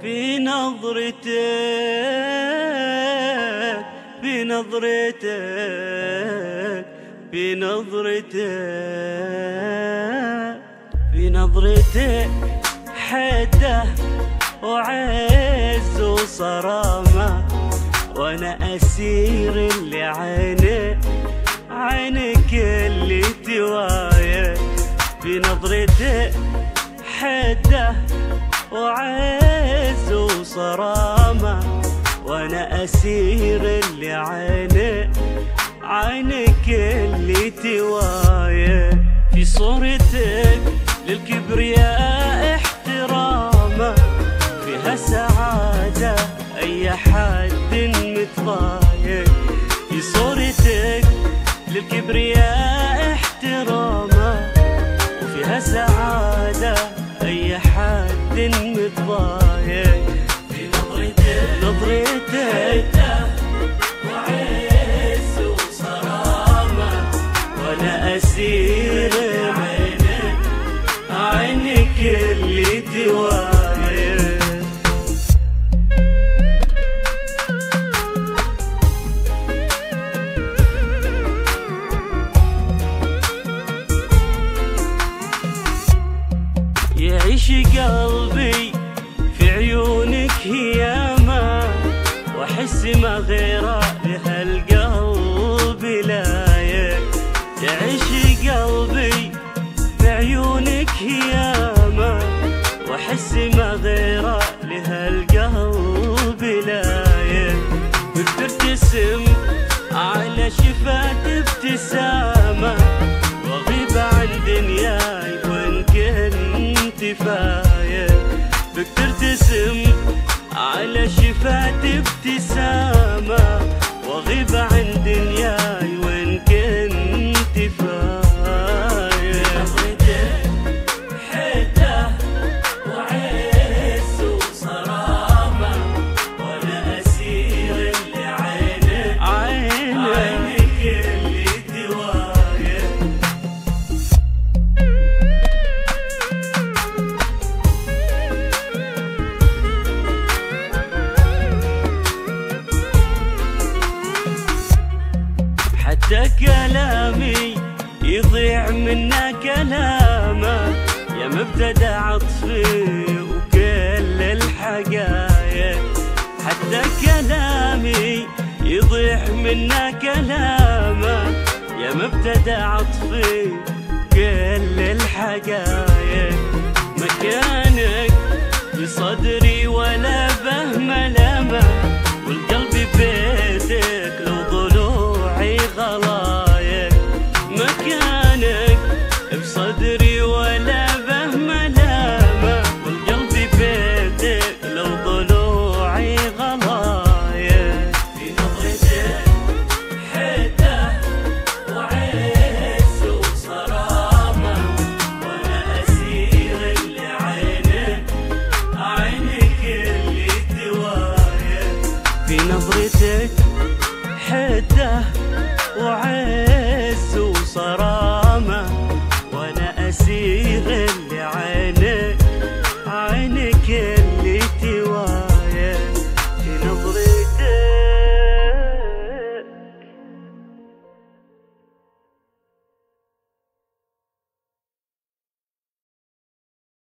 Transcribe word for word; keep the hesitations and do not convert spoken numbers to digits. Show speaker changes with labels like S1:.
S1: في نظرتك في نظرتك في نظرتك في نظرتك حده وعز وصرامة، وانا اسير اللي عينك عينك اللي توايه. في نظرتك حده وعز وصرامة، وانا اسير اللي عينك عينك اللي توايه. في صورتك للكبرياء احترامه، فيها سعادة اي حد متضايق. في صورتك للكبرياء احترامه، وفيها سعادة اي حد متضايق. في نظرتك نظرتك وعز وصرامة، وانا اسير عينك عينك اللي توايه. يعيش قلبي في عيونك هياما، واحس ما غيره لهالقلب لايق. يعيش قلبي في عيونك هياما، واحس ما غيره لهالقلب لايق. بترتسم على شفات ابتسامة، واغيب عن دنياي وان كنت فايق. بك ترتسم على شفات ابتسامة، واغيب عن دنياي وان كنت فايق. نظرتك حده وعز وصرامة، وانا اسير اللي عينك عينك اللي توايه. حتى كلامي يضيع منا كلامه، يا مبتدى عطفي وكل الحقايق. حتى كلامي يضيع منا كلامه، يا مبتدى عطفي كل الحقايق. مكانك في صدري ولا به ملامه، والقلب بيتك لو ضلوعي غلايق. مكانك